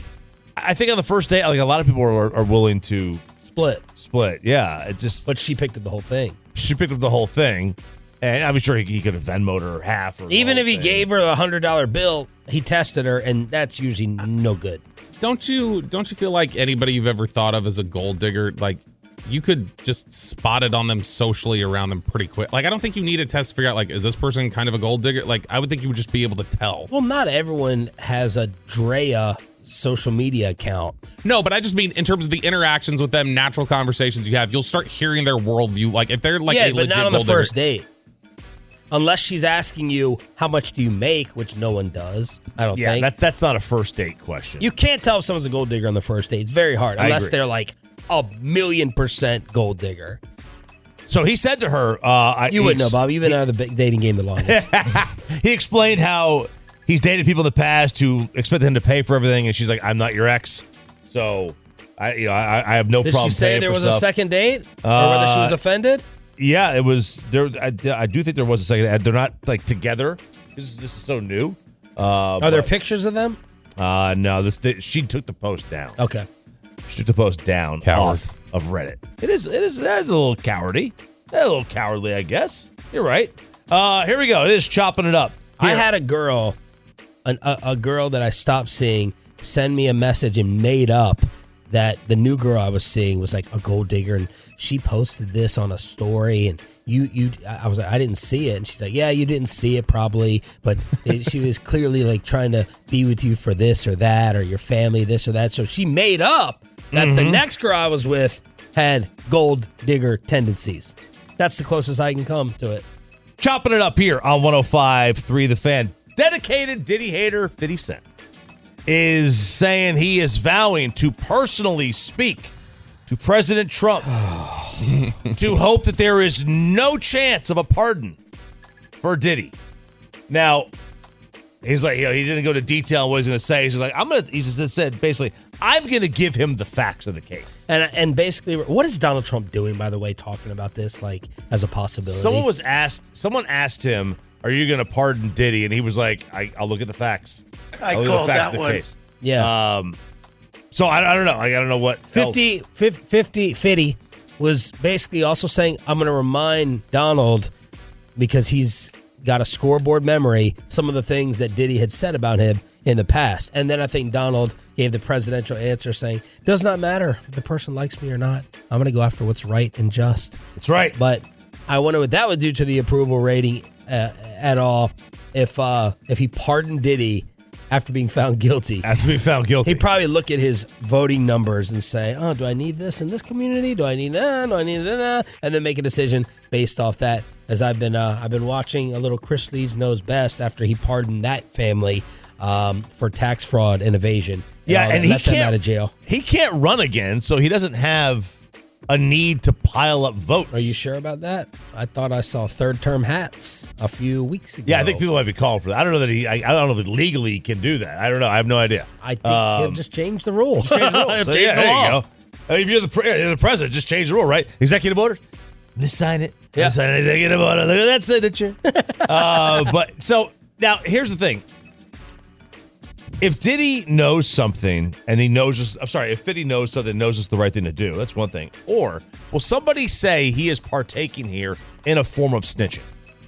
I think on the first date, like, a lot of people are willing to split. Yeah, But she picked up the whole thing. She picked up the whole thing. And I'm sure he could have Venmo'd her half. Or even if he gave her a $100 bill, he tested her, and that's usually no good. Don't you feel like anybody you've ever thought of as a gold digger, like, you could just spot it on them socially around them pretty quick? Like, I don't think you need a test to figure out, like, is this person kind of a gold digger? Like, I would think you would just be able to tell. Well, not everyone has a Drea social media account. No, but I just mean in terms of the interactions with them, natural conversations you have, you'll start hearing their worldview. Like, if they're like a legit gold digger. Yeah, but not on the first date. Unless she's asking you, how much do you make, which no one does, I don't think. Yeah, that's not a first date question. You can't tell if someone's a gold digger on the first date. It's very hard, unless they're like a 1,000,000% gold digger. So he said to her... you wouldn't know, Bob. You've been out of the dating game the longest. He explained how he's dated people in the past who expected him to pay for everything, and she's like, "I'm not your ex, so I have no problem paying for stuff." Did she say there was a second date? Or whether she was offended? Yeah, it was there. I do think there was a second. They're not like together. This is so new. Are there pictures of them? No. She took the post down. Okay, she took the post down off of Reddit. It is a little cowardly. A little cowardly, I guess. You're right. Here we go. It is chopping it up. Here. I had a girl, a girl that I stopped seeing, send me a message and made up that the new girl I was seeing was like a gold digger, and she posted this on a story, and I was like, I didn't see it, and she's like, yeah, you didn't see it probably, but she was clearly like trying to be with you for this or that, or your family this or that. So she made up that the next girl I was with had gold digger tendencies. That's the closest I can come to it. Chopping it up here on 105.3 The Fan. Dedicated Diddy hater 50 Cent is saying he is vowing to personally speak to President Trump to hope that there is no chance of a pardon for Diddy. Now, he's like, he didn't go to detail on what he's going to say. He's like, he just said basically, I'm going to give him the facts of the case. And basically, what is Donald Trump doing, by the way, talking about this like as a possibility? Someone asked him, are you going to pardon Diddy? And he was like, I'll look at the facts. I called that one. Case. Yeah. So I don't know. I don't know what 50 Fitty was basically also saying, I'm going to remind Donald, because he's got a scoreboard memory, some of the things that Diddy had said about him in the past. And then I think Donald gave the presidential answer saying, does not matter if the person likes me or not. I'm going to go after what's right and just. That's right. But I wonder what that would do to the approval rating at all if he pardoned Diddy after being found guilty. He'd probably look at his voting numbers and say, oh, do I need this in this community? Do I need that? Do I need that? And then make a decision based off that. As I've been watching a little Chris Lees Knows Best after he pardoned that family for tax fraud and evasion. And he let them can't out of jail. He can't run again, so he doesn't have a need to pile up votes. Are you sure about that? I thought I saw third-term hats a few weeks ago. Yeah, I think people might be calling for that. I don't know that I don't know that legally he can do that. I don't know. I have no idea. I think he'll just change the rule. Change the rule. Change So, the there law. you go. I mean, if you're the president, just change the rule, right? Executive order. Just sign it. Yeah. Sign an executive order. Look at that signature. But so now here's the thing. If Diddy knows something and he knows if Fitty knows something, knows it's the right thing to do, that's one thing. Or will somebody say he is partaking here in a form of snitching?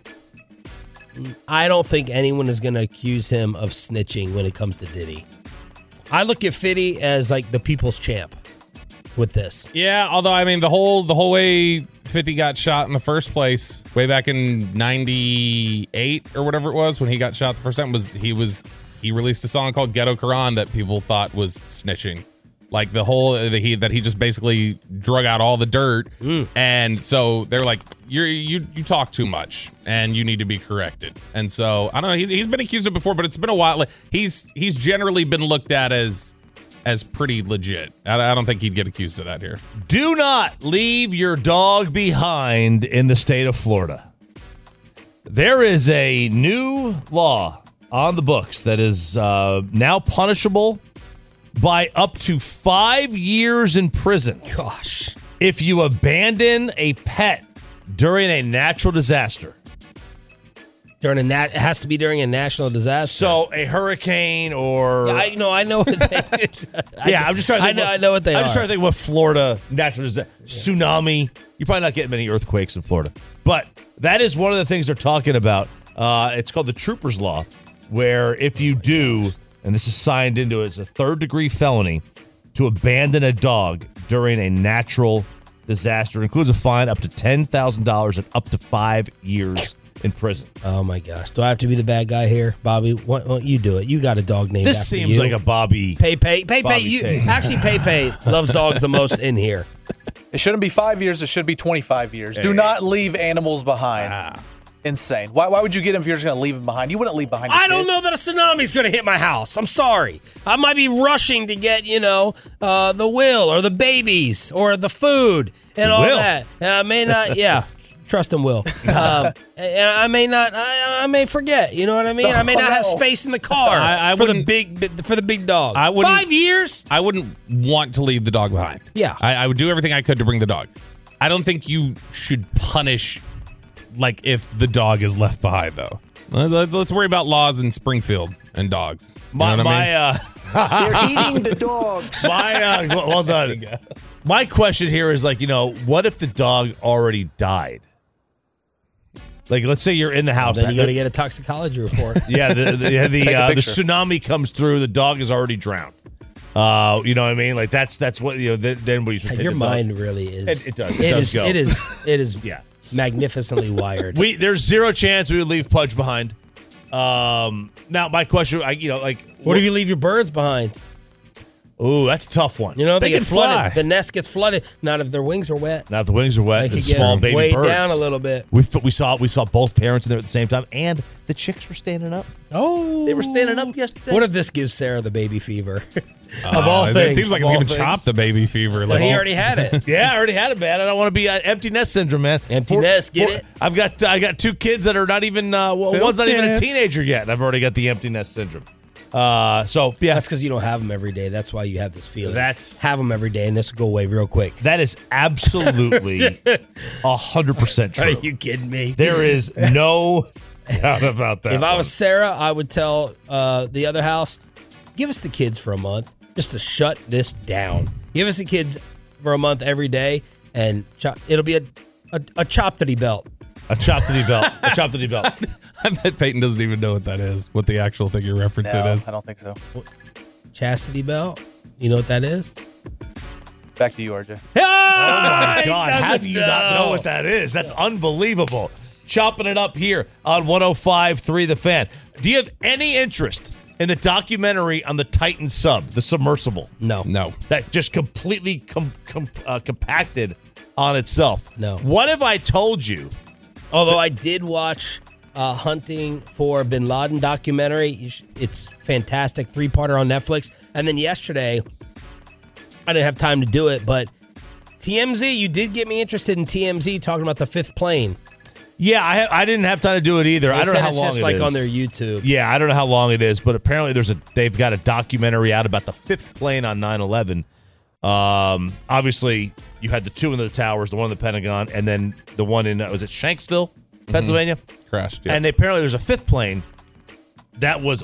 I don't think anyone is going to accuse him of snitching when it comes to Diddy. I look at Fitty as like the people's champ with this. Yeah, although I mean the whole way 50 got shot in the first place, way back in 98 or whatever it was when he got shot the first time, he released a song called Ghetto Quran that people thought was snitching. Like the whole that he just basically drug out all the dirt, and so they're like, you talk too much and you need to be corrected. And so I don't know. He's been accused of it before, but it's been a while. Like, he's generally been looked at as pretty legit. I don't think he'd get accused of that here. Do not leave your dog behind in the state of Florida. There is a new law on the books that is now punishable by up to 5 years in prison. Gosh. If you abandon a pet during a natural disaster. It has to be during a national disaster. So a hurricane or... Yeah, I know what they... I'm just trying to think. I know what they are. I'm just trying to think what Florida natural disaster... Tsunami. You're probably not getting many earthquakes in Florida. But that is one of the things they're talking about. It's called the Troopers Law, where if you do, and this is signed into it, it's a third-degree felony to abandon a dog during a natural disaster. It includes a fine up to $10,000 and up to 5 years in prison. Oh, my gosh. Do I have to be the bad guy here? Bobby, why don't you do it? You got a dog named This after seems you. like a Bobby. Pepe. Tate. Actually, Pepe loves dogs the most in here. It shouldn't be 5 years. It should be 25 years. Do not leave animals behind. Insane. Why would you get him if you're just going to leave him behind? You wouldn't leave behind your I don't kids. know that a tsunami's going to hit my house. I'm sorry. I might be rushing to get, the will or the babies or the food and all that. And I may not, trust him, Will. And I may not, I may forget. You know what I mean? I may not have space in the car for the big dog. 5 years? I wouldn't want to leave the dog behind. Yeah. I would do everything I could to bring the dog. I don't think you should punish, like, if the dog is left behind, though. Let's worry about laws in Springfield and dogs. You know what I mean? You're eating the dog. Well done. My question here is, what if the dog already died? Like, let's say you're in the house. Then you got to get a toxicology report. Yeah, the tsunami comes through. The dog is already drowned. You know what I mean? Like, that's what, then what you should take Your the mind dog. really is. It does go. It is yeah. magnificently wired. There's zero chance we would leave Pudge behind. Now, my question, what if you leave your birds behind? Ooh, that's a tough one. They get flooded. Fly. The nest gets flooded. Not if their wings are wet. Now, if the wings are wet, They the could get small baby weighed birds. down a little bit. We saw both parents in there at the same time, and the chicks were standing up. Oh, they were standing up yesterday. What if this gives Sarah the baby fever? Of all things, it seems like it's going to chop the baby fever. Well, he already had it. Yeah, I already had it, man. I don't want to be empty nest syndrome, man. Empty nest, get it? I got two kids that are not even. One's not even a teenager yet, and I've already got the empty nest syndrome. So yeah, that's because you don't have them every day. That's why you have this feeling. Have them every day, and this will go away real quick. That is absolutely 100% true. Are you kidding me? There is no doubt about that. If I was Sarah, I would tell the other house, give us the kids for a month. just to shut this down. Give us the kids for a month every day, and it'll be a choptity belt. A choptity belt. A choptity belt. I bet Peyton doesn't even know what that is, what the actual thing you're referencing is. I don't think so. Chastity belt? You know what that is? Back to you, RJ. Oh, my God. How do you not know what that is? That's unbelievable. Chopping it up here on 105.3 The Fan. Do you have any interest in the documentary on the Titan sub, the submersible? No. That just completely compacted on itself. No. What have I told you? Although I did watch Hunting for Bin Laden documentary. It's fantastic. 3-parter on Netflix. And then yesterday, I didn't have time to do it, but TMZ, you did get me interested in TMZ talking about the fifth plane. Yeah, I didn't have time to do it either. I don't know how long it is. It's just like on their YouTube. Yeah, I don't know how long it is, but apparently they've got a documentary out about the fifth plane on 9/11. Obviously, you had the two in the towers, the one in the Pentagon, and then the one in, was it Shanksville, Pennsylvania? Crashed, yeah. And apparently there's a fifth plane that was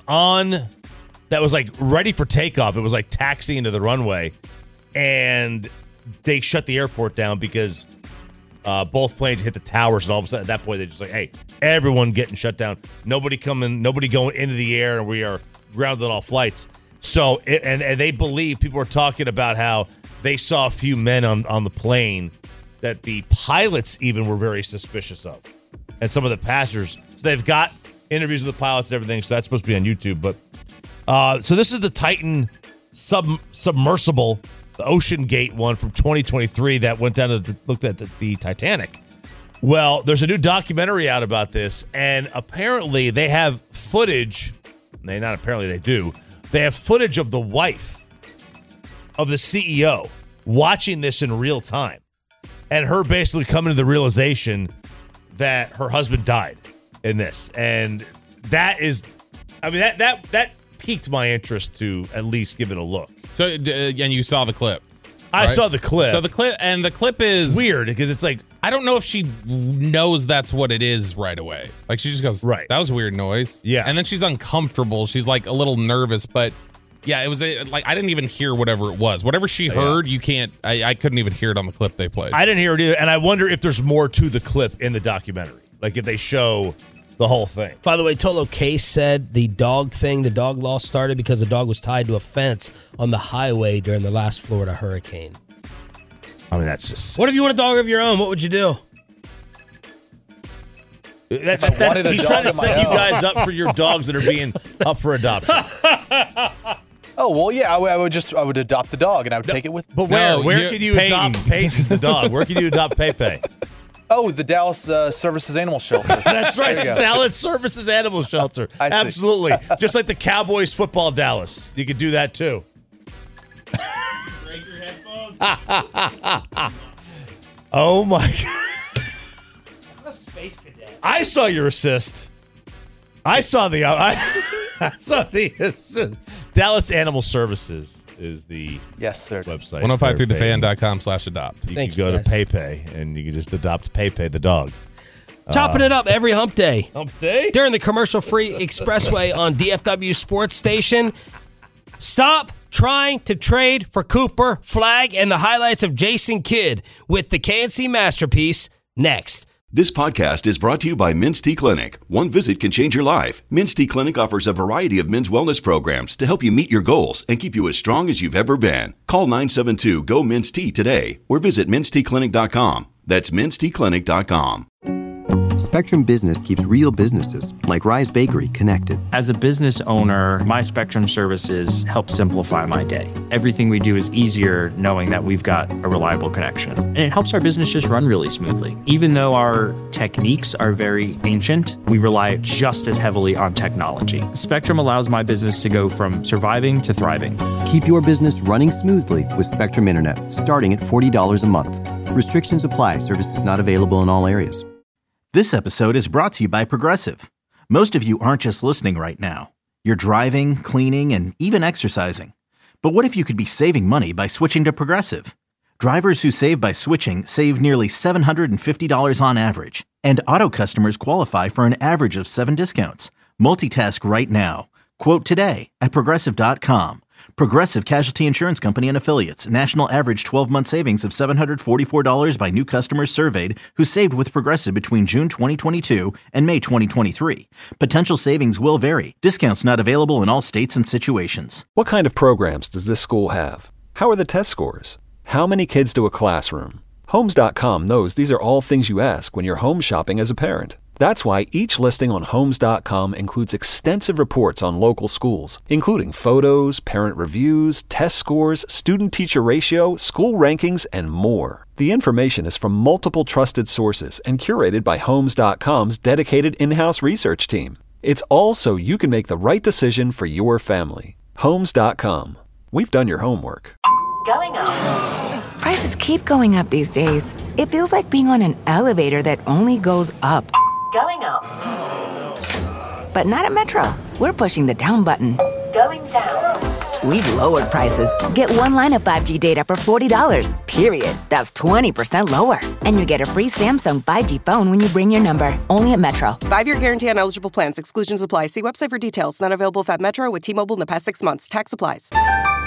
like ready for takeoff. It was like taxiing to the runway, and they shut the airport down because both planes hit the towers, and all of a sudden at that point they're just like, hey, everyone getting shut down. Nobody going into the air, and we are grounded on all flights. So, and they believe, people are talking about how they saw a few men on the plane that the pilots even were very suspicious of. And some of the passengers. So they've got interviews with the pilots and everything, so that's supposed to be on YouTube. But so this is the Titan submersible, the Ocean Gate one from 2023 that went down to looked at the Titanic. Well, there's a new documentary out about this, and apparently they have footage. They do. They have footage of the wife of the CEO watching this in real time, and her basically coming to the realization that her husband died in this. And that is, I mean, that piqued my interest to at least give it a look. So, and you saw the clip. I saw the clip. So the clip is weird because it's like, I don't know if she knows that's what it is right away. Like, she just goes, right, that was a weird noise. Yeah. And then she's uncomfortable. She's like a little nervous, but yeah, it was like, I didn't even hear whatever it was. Whatever she heard, you can't, I couldn't even hear it on the clip they played. I didn't hear it either. And I wonder if there's more to the clip in the documentary. Like if they show the whole thing. By the way, Tolo Case said the dog loss started because the dog was tied to a fence on the highway during the last Florida hurricane. I mean, that's just... What if you want a dog of your own? What would you do? He's trying to set you guys up for your dogs that are being up for adoption. Oh, well, yeah, I would adopt the dog, and I would take it with me. But where can you adopt Peyton the dog? Where can you adopt Pepe? Oh, the Dallas Services Animal Shelter. That's right, Dallas Services Animal Shelter. Absolutely. Just like the Cowboys football Dallas. You could do that, too. Break your headphones. Oh, my God. I'm a space cadet. I saw your assist. I saw the assist. Dallas Animal Services is the website. 1053thefan.com/adopt. You can go to PayPay and you can just adopt Pepe the dog. Chopping it up every hump day. Hump day? During the commercial-free expressway on DFW Sports Station. Stop trying to trade for Cooper, Flag, and the highlights of Jason Kidd with the KNC Masterpiece next. This podcast is brought to you by Mints Tea Clinic. One visit can change your life. Mints Tea Clinic offers a variety of men's wellness programs to help you meet your goals and keep you as strong as you've ever been. Call 972-GO-MINTS-T today or visit MintsTeaClinic.com. That's MintsTeaClinic.com. Spectrum Business keeps real businesses, like Rise Bakery, connected. As a business owner, my Spectrum services help simplify my day. Everything we do is easier knowing that we've got a reliable connection. And it helps our business just run really smoothly. Even though our techniques are very ancient, we rely just as heavily on technology. Spectrum allows my business to go from surviving to thriving. Keep your business running smoothly with Spectrum Internet, starting at $40 a month. Restrictions apply. Services not available in all areas. This episode is brought to you by Progressive. Most of you aren't just listening right now. You're driving, cleaning, and even exercising. But what if you could be saving money by switching to Progressive? Drivers who save by switching save nearly $750 on average. And auto customers qualify for an average of 7 discounts. Multitask right now. Quote today at Progressive.com. Progressive Casualty Insurance Company and Affiliates. National average 12-month savings of $744 by new customers surveyed who saved with Progressive between June 2022 and May 2023. Potential savings will vary. Discounts not available in all states and situations. What kind of programs does this school have? How are the test scores? How many kids do a classroom? Homes.com knows these are all things you ask when you're home shopping as a parent. That's why each listing on Homes.com includes extensive reports on local schools, including photos, parent reviews, test scores, student-teacher ratio, school rankings, and more. The information is from multiple trusted sources and curated by Homes.com's dedicated in-house research team. It's all so you can make the right decision for your family. Homes.com. We've done your homework. Going up. Prices keep going up these days. It feels like being on an elevator that only goes up. Going up. But not at Metro. We're pushing the down button. Going down. We've lowered prices. Get one line of 5G data for $40, period. That's 20% lower. And you get a free Samsung 5G phone when you bring your number. Only at Metro. 5-year guarantee on eligible plans. Exclusions apply. See website for details. Not available at Metro with T-Mobile in the past 6 months. Tax applies.